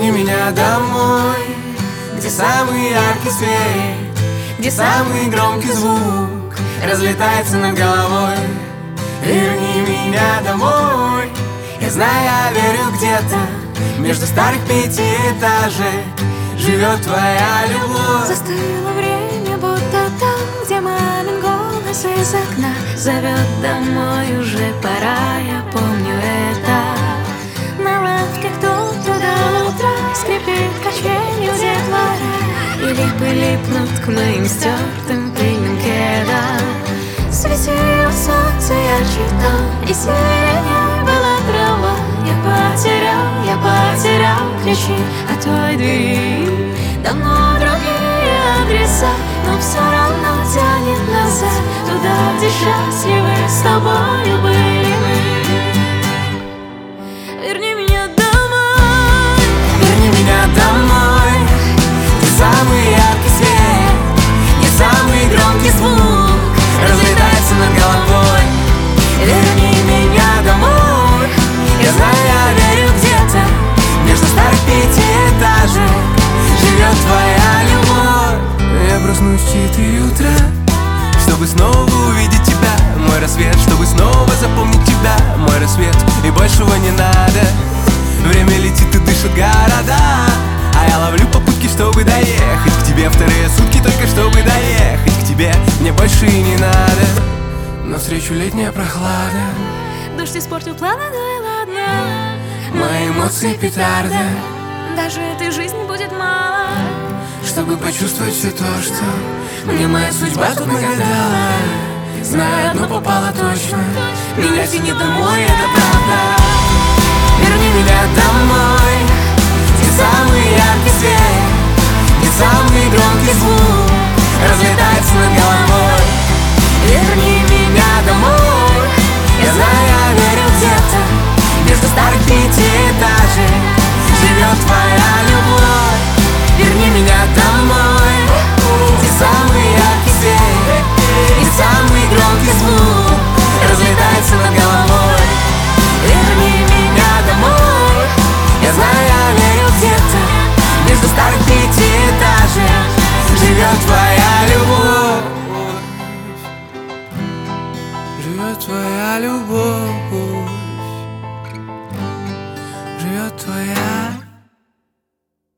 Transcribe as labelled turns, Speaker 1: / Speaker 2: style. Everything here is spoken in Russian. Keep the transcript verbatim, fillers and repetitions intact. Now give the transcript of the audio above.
Speaker 1: Верни меня домой, где самый яркий свет, где самый громкий звук разлетается над головой. Верни меня домой. Я знаю, я верю, где-то между старых пятиэтажек живет твоя любовь.
Speaker 2: Застыло время, будто там, где мамин голос из окна зовет домой, уже пора, я помню это. На лавке кто-то до утра скрипит качелью детвора, и липы липнут к моим стертым пыльным кедам. Светило солнце ярче там, и синей была трава. Я потерял, я потерял ключи от той двери. Давно другие адреса, но все равно тянет назад, туда, где счастливы с тобою были мы. Верни меня домой.
Speaker 1: Верни меня домой, где самый яркий свет, где самый громкий звук разлетается над головой. Верни меня домой. Я знаю, я верю, где-то между старых пятиэтажек живет твоя любовь. Я проснусь в четыре утра, чтобы снова увидеть тебя. Мой рассвет, чтобы снова запомнить тебя. Мой рассвет, и большего не надо. Время летит и дышит города, а я ловлю попутки, чтобы доехать к тебе. Вторые сутки только чтобы доехать к тебе. Мне больше и не надо. Навстречу летняя прохлада.
Speaker 2: Дождь испортил планы, ну и ладно.
Speaker 1: Мои эмоции петарда.
Speaker 2: Даже этой жизни будет мало,
Speaker 1: чтобы почувствовать все то, что мне моя судьба тут нагадала. Знаю, одно попало точно, меня тянет домой, это правда.